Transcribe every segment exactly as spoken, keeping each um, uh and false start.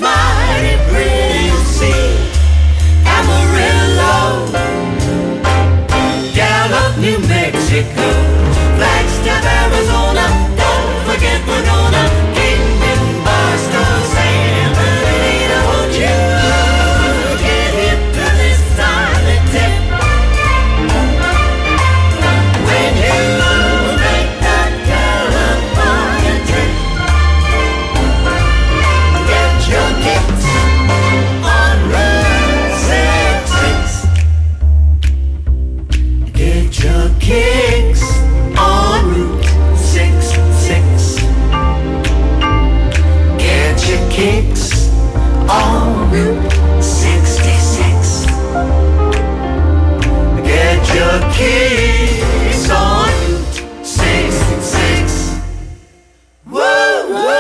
mighty pretty, you see. Amarillo, Gallup, New Mexico, Flagstaff, Arizona, don't forget Winona, Kingman, Barstow, San Bernardino. Won't you get hip to this silent tip when you make that California trip? Get your kicks on Route six six. Get your kicks on Route six six. Get your kicks on Route sixty-six. Get your kicks on Route sixty-six. Woo, woo!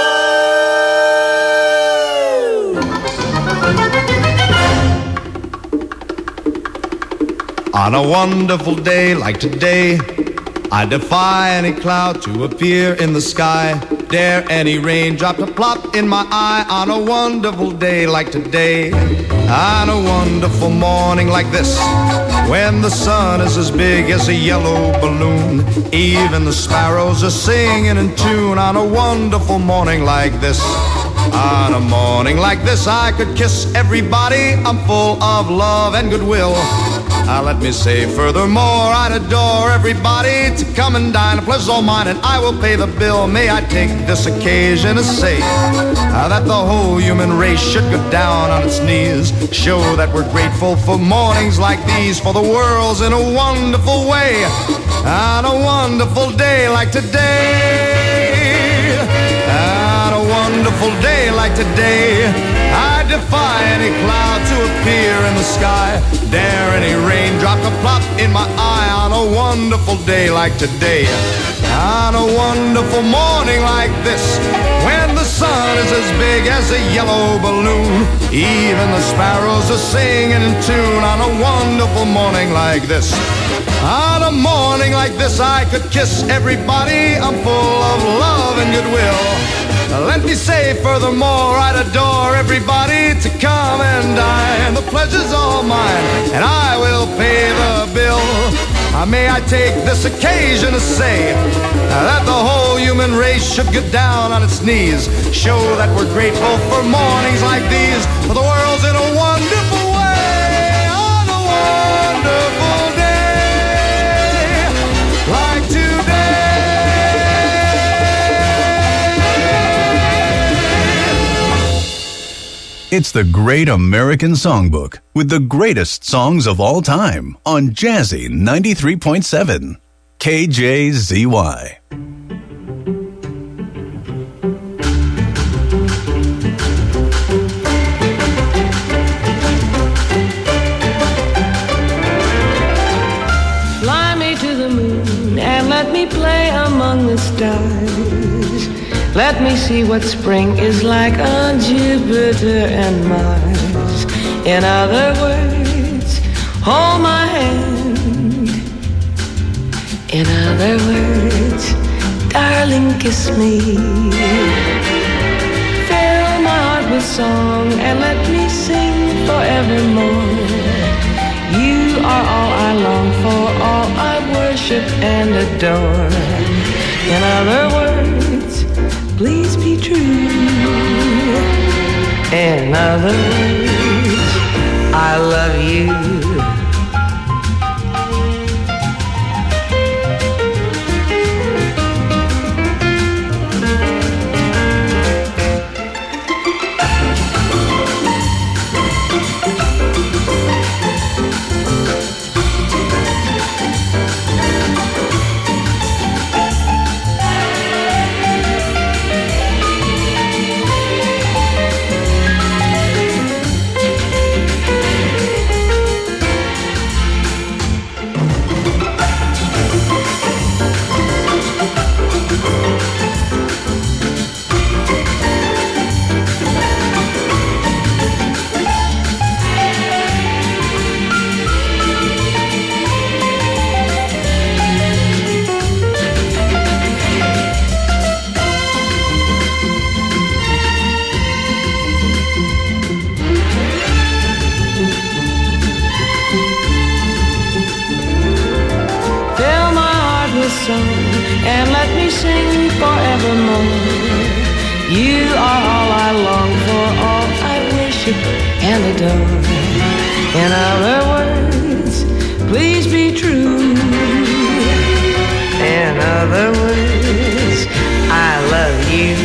On a wonderful day like today, I defy any cloud to appear in the sky. Dare any raindrop to plop in my eye. On a wonderful day like today, on a wonderful morning like this, when the sun is as big as a yellow balloon, even the sparrows are singing in tune. On a wonderful morning like this, on a morning like this, I could kiss everybody. I'm full of love and goodwill. Uh, let me say furthermore, I'd adore everybody to come and dine. A pleasure's all mine and I will pay the bill. May I take this occasion to say uh, that the whole human race should go down on its knees, show that we're grateful for mornings like these, for the world's in a wonderful way, on a wonderful day like today, on a wonderful day like today, I defy any cloud to appear in the sky, dare any raindrop to plop in my eye. On a wonderful day like today, on a wonderful morning like this, when the sun is as big as a yellow balloon, even the sparrows are singing in tune. On a wonderful morning like this, on a morning like this, I could kiss everybody. I'm full of love and goodwill. Let me say furthermore, I'd adore everybody to come and dine. The pleasure's all mine, and I will pay the bill. Uh, may I take this occasion to say uh, that the whole human race should get down on its knees, show that we're grateful for mornings like these, for the world's in a wonderful way, on a wonderful day like today. It's the Great American Songbook with the greatest songs of all time on Jazzy ninety-three point seven K J Z Y. Fly me to the moon and let me play among the stars. Let me see what spring is like on Jupiter and Mars. In other words, hold my hand. In other words, darling, kiss me. Fill my heart with song and let me sing forevermore. You are all I long for, all I worship and adore. In other words, please be true. In other words, I love you. and let me sing forevermore. You are all I long for, all I worship and adore. In other words, please be true. In other words, I love you.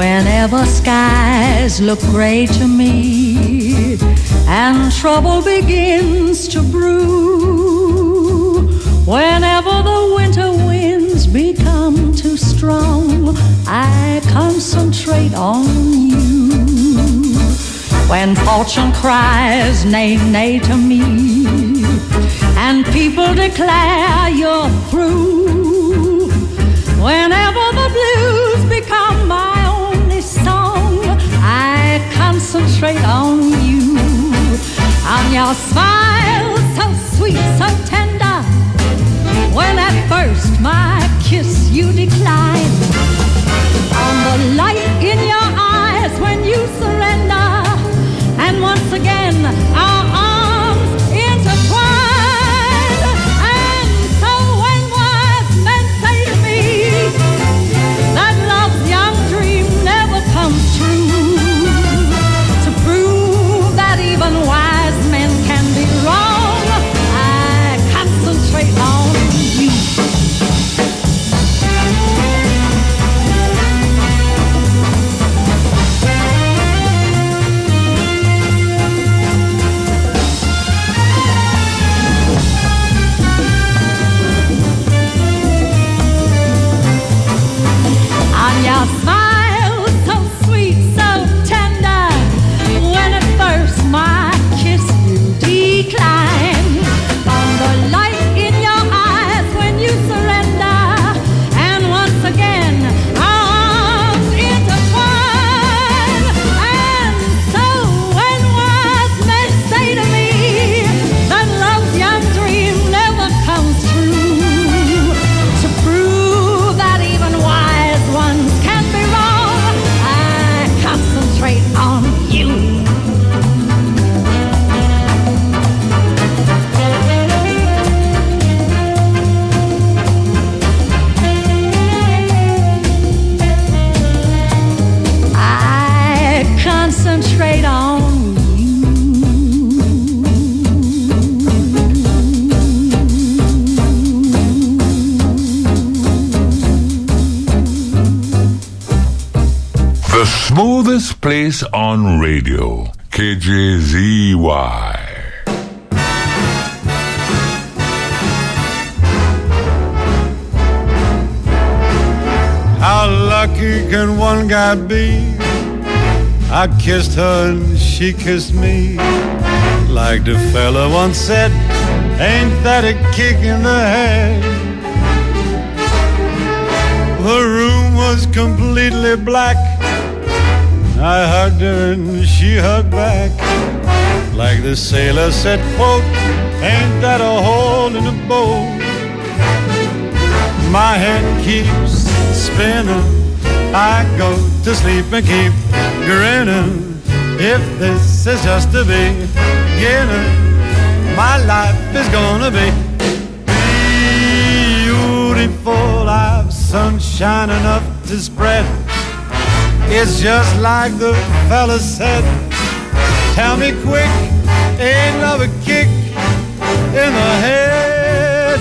Whenever skies look gray to me and trouble begins to brew, whenever the winter winds become too strong, I concentrate on you. When fortune cries nay, nay to me and people declare you're through, whenever the blues become my only song, I concentrate on you. On your smile, so sweet, so tender, when at first my kiss you decline, on the light in your eyes when you surrender, and once again our arms intertwine. And so when wise men say to me that love's young dream never comes true, to prove that even wise men can be wrong, I concentrate on you. On your smile, so sweet, so tender, when at first my kiss you decline, on the light in your eyes when you surrender, and once again our arms intertwine. And so when wise men say to me that love's young dream never comes true, to prove that even wise ones can be wrong, I concentrate on you. I concentrate on The smoothest place on radio, K J Z Y. How lucky can one guy be? I kissed her and she kissed me. Like the fella once said, ain't that a kick in the head? The room was completely black. I hugged her and she hugged back. Like the sailor said, quote, ain't that a hole in the boat? My head keeps spinning, I go to sleep and keep grinning. If this is just the beginning, my life is gonna be beautiful. I've sunshine enough to spread. It's just like the fella said. Tell me quick, ain't love a kick in the head?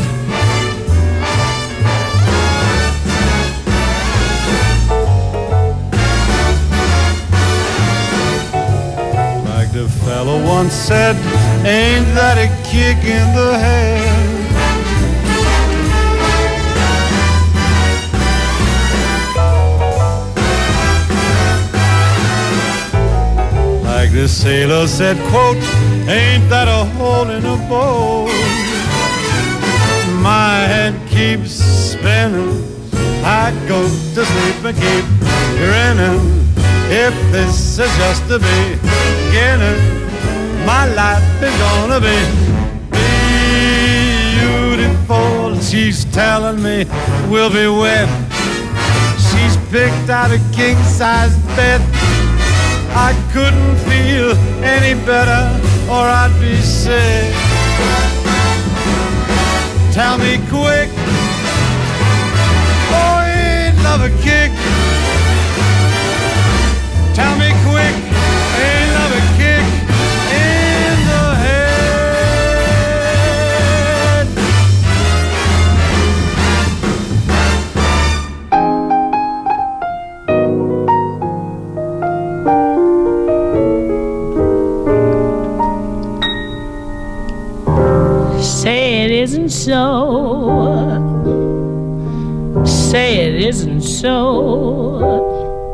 Like the fella once said, ain't that a kick in the head? Like the sailor said, quote, ain't that a hole in a boat? My head keeps spinning, I go to sleep and keep grinning. If this is just the beginning, my life is gonna be beautiful. She's telling me we'll be wed. She's picked out a king-size bed. I couldn't feel any better or I'd be sick. Tell me quick, oh, ain't love a kick? Tell me quick, ain't love a kick in the head? say it isn't so.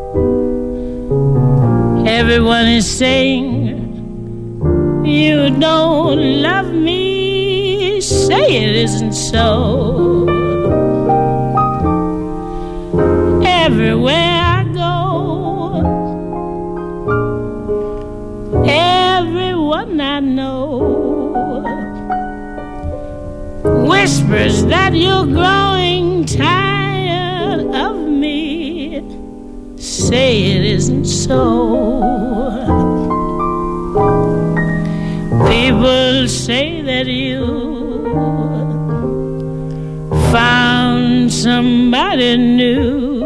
Everyone is saying you don't love me. Say it isn't so. Everywhere I go, everyone I know whispers that you're growing tired of me. Say it isn't so. People say that you found somebody new,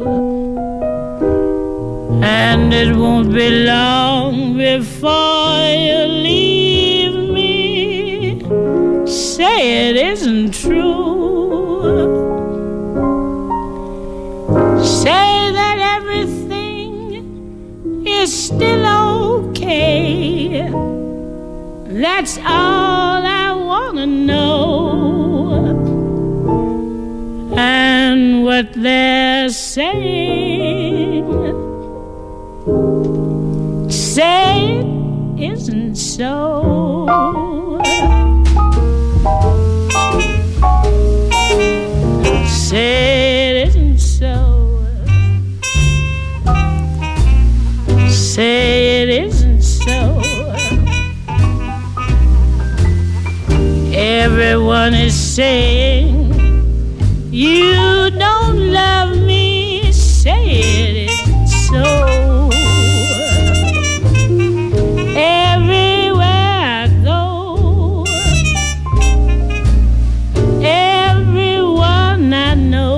and it won't be long before you leave me. Say it isn't true. Say that everything is still okay. That's all I wanna know. And what they're saying, say it isn't so. Say it isn't so. Say it isn't so. Everyone is saying you don't love me. Say it isn't so. Everywhere I go, everyone I know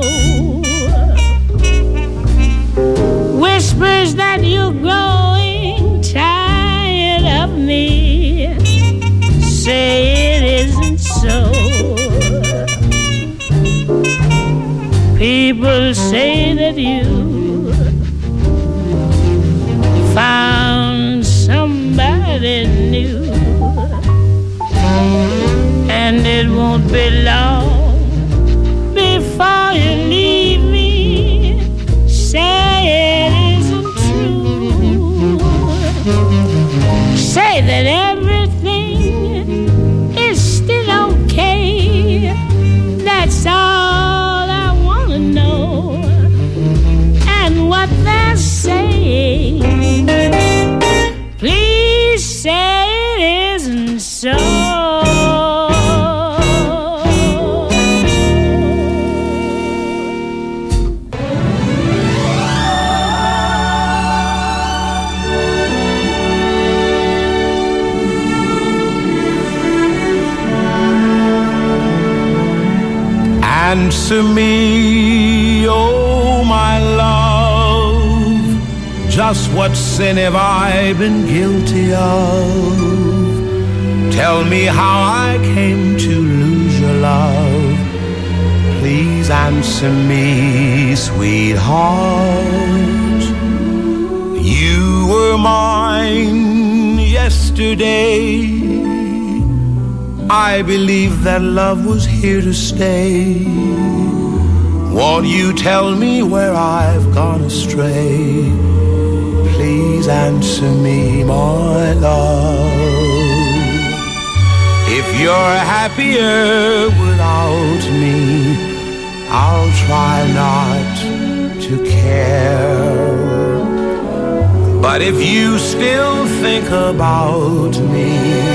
whispers that you're growing tired of me. Say it isn't so. People say that you found somebody new, and it won't be long before you leave me. Say it isn't true. Say that everything is still okay. That's all I wanna know. And what they're saying, please say it isn't so. Answer me, oh my love, just what sin have I been guilty of? Tell me how I came to lose your love. Please answer me, sweetheart. You were mine yesterday. I believe that love was here to stay. Won't you tell me where I've gone astray? Please answer me, my love. If you're happier without me, I'll try not to care. But if you still think about me,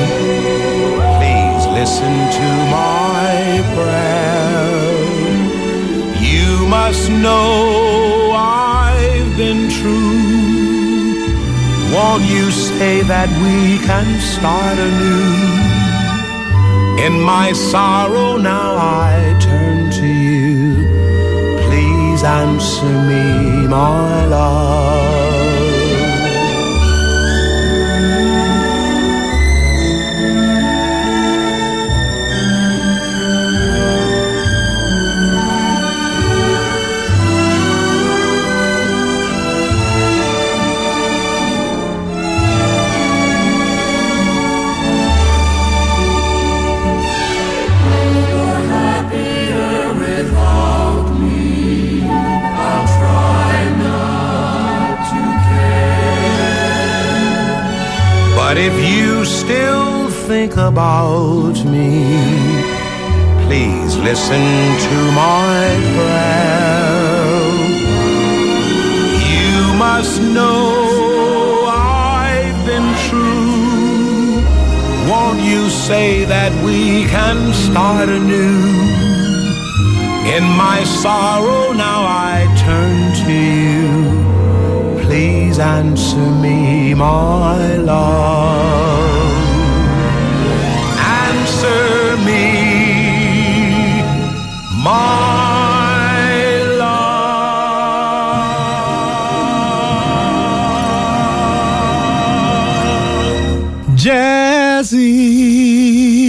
listen to my prayer. You must know I've been true. Won't you say that we can start anew? In my sorrow now I turn to you. Please answer me, my love. You're happier without me. think about me, please listen to my prayer. You must know I've been true. Won't you say that we can start anew? In my sorrow now I turn to you. Please answer me, my love. Answer me, my love. Jazzy.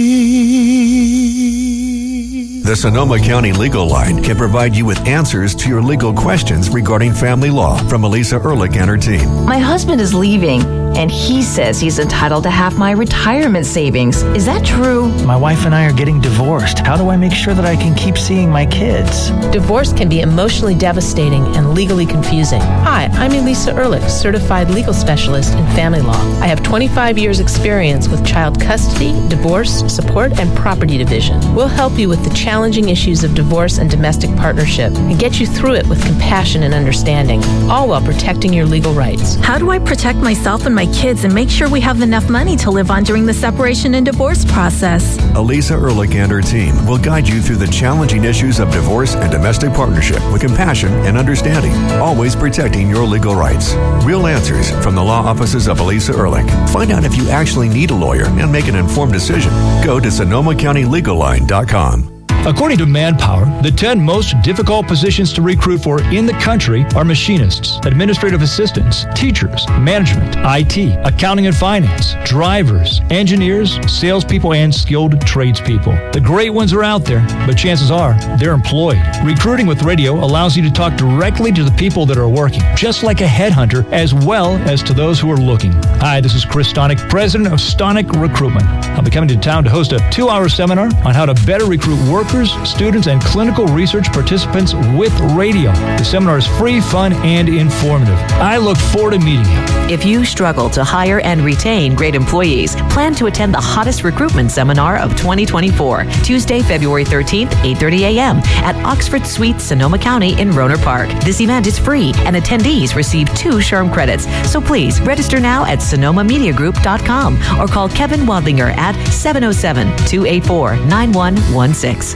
The Sonoma County Legal Line can provide you with answers to your legal questions regarding family law from Elisa Ehrlich and her team. My husband is leaving, and he says he's entitled to half my retirement savings. Is that true? My wife and I are getting divorced. How do I make sure that I can keep seeing my kids? Divorce can be emotionally devastating and legally confusing. Hi, I'm Elisa Ehrlich, certified legal specialist in family law. I have twenty-five years experience with child custody, divorce, support, and property division. We'll help you with the challenging issues of divorce and domestic partnership and get you through it with compassion and understanding, all while protecting your legal rights. How do I protect myself and my kids and make sure we have enough money to live on during the separation and divorce process? Elisa Ehrlich and her team will guide you through the challenging issues of divorce and domestic partnership with compassion and understanding, always protecting your legal rights. Real answers from the law offices of Elisa Ehrlich. Find out if you actually need a lawyer and make an informed decision. Go to Sonoma County Legal Line dot com. According to Manpower, the ten most difficult positions to recruit for in the country are machinists, administrative assistants, teachers, management, I T, accounting and finance, drivers, engineers, salespeople, and skilled tradespeople. The great ones are out there, but chances are they're employed. Recruiting with radio allows you to talk directly to the people that are working, just like a headhunter, as well as to those who are looking. Hi, this is Chris Stonick, president of Stonick Recruitment. I'll be coming to town to host a two-hour seminar on how to better recruit workers, students, and clinical research participants with radio. The seminar is free, fun, and informative. I look forward to meeting you. If you struggle to hire and retain great employees, plan to attend the hottest recruitment seminar of twenty twenty-four, Tuesday, February thirteenth, eight thirty a.m. at Oxford Suites, Sonoma County in Rohnert Park. This event is free, and attendees receive two SHRM credits. So please register now at sonoma media group dot com or call Kevin Wadlinger at seven oh seven, two eight four, nine one one six.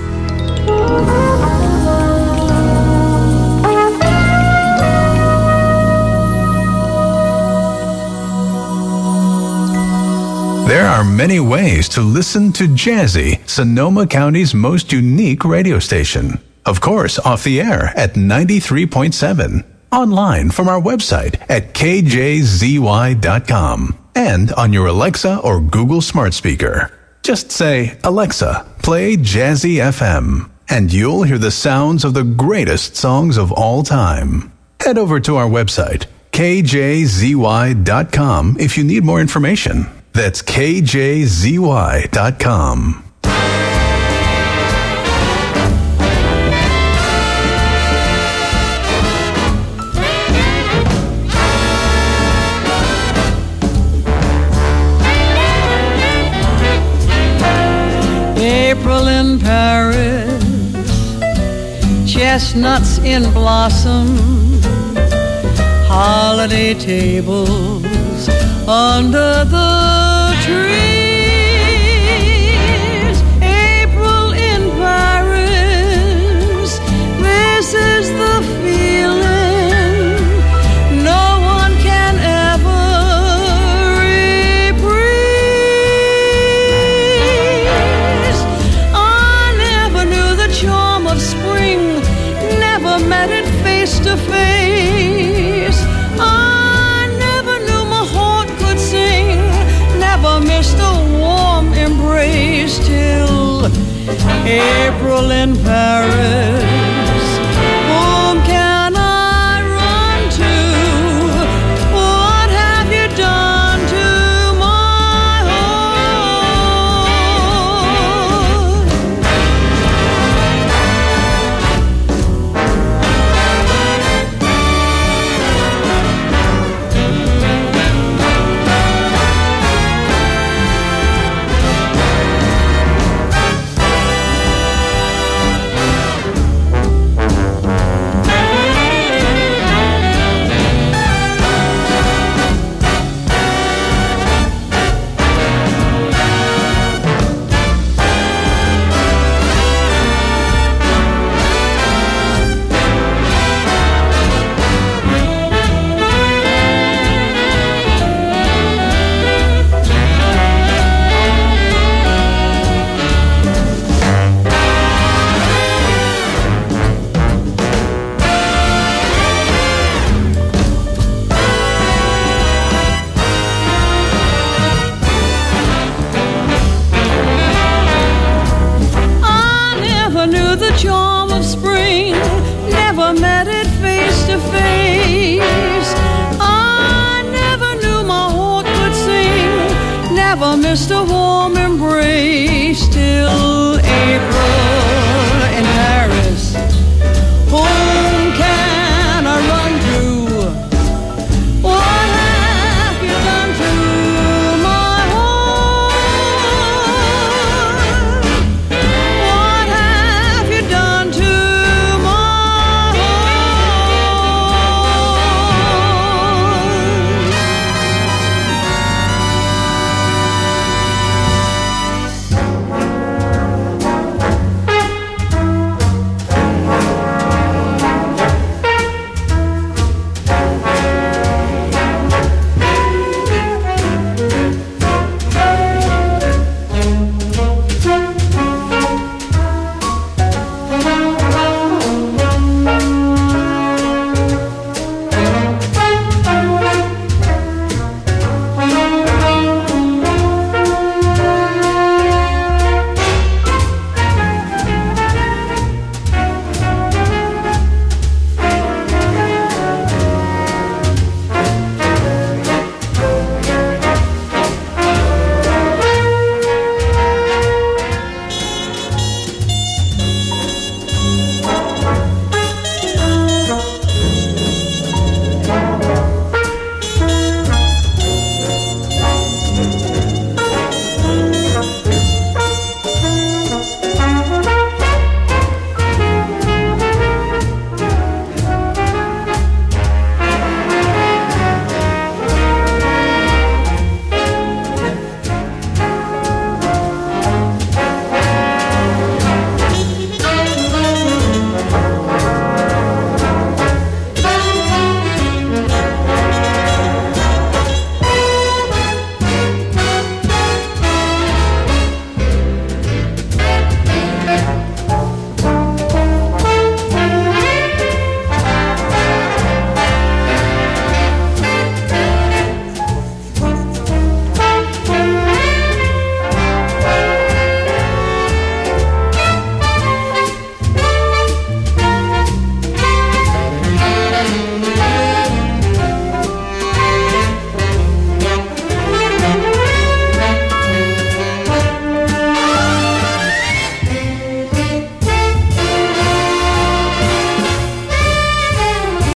There are many ways to listen to Jazzy, Sonoma County's most unique radio station. Of course, off the air at ninety-three point seven. Online from our website at K J Z Y dot com. And on your Alexa or Google smart speaker. Just say, Alexa, play Jazzy F M. And you'll hear the sounds of the greatest songs of all time. Head over to our website, K J Z Y dot com, if you need more information. That's K J Z Y dot com. April in Paris, chestnuts in blossom, holiday tables under the trees. April in Paris, this is the feeling no one can ever reprise. I never knew the charm of spring, never met it face to face. I never knew my heart could sing, never missed a warm embrace till April in Paris. Whom can I run to? What have you done to my heart? face to face. I never knew my heart could sing, never missed a warm embrace till April in Paris. Oh,